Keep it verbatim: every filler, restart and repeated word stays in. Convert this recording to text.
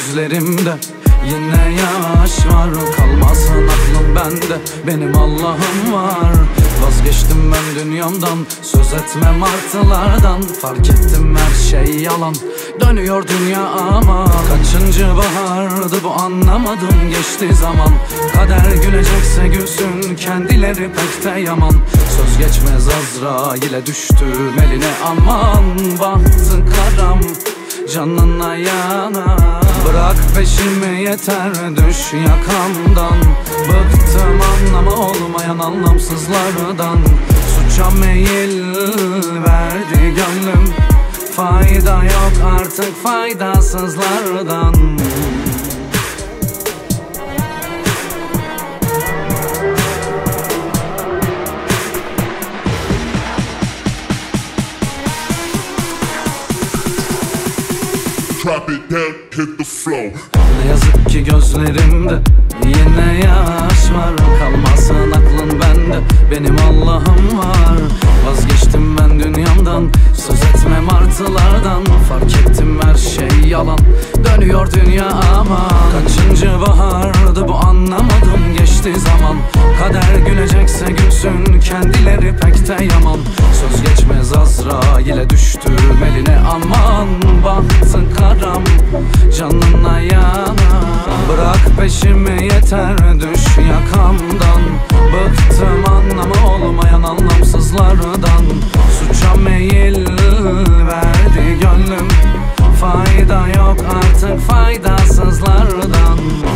gözlerimde yine yaş var. Kalmasın aklım bende, benim Allah'ım var. Vazgeçtim ben dünyamdan, söz etmem martılardan. Fark ettim her şey yalan, dönüyor dünya ama. Kaçıncı bahardı bu anlamadım, geçti zaman. Kader gülecekse gülsün, kendileri pek de yaman. Söz geçmez Azrail'e düştüm eline aman. Bahtı karam canına yana, bırak peşimi yeter düş yakamdan. Bıktım anlamı olmayan anlamsızlardan. Suça meyil verdi gönlüm, fayda yok artık faydasızlardan. Drop it down, hit the flow. Ne yazık ki gözlerimde yine yaş var. Kalmasın aklın bende, benim Allah'ım var. Vazgeçtim ben dünyamdan, söz etmem martılardan. Fark ettim her şey yalan, dönüyor dünya ama. Kaçıncı bahardı bu anlamadım, geçti zaman. Kader gülecekse gülsün, kendileri pek de yaman. Söz geçmez Azrail'e düştüm eline aman. Bahtı karam canına yana, bırak peşimi yeter düş yakamdan. Bıktım anlamı olmayan anlamsızlardan. Suça meyil verdi gönlüm, fayda yok artık faydasızlardan.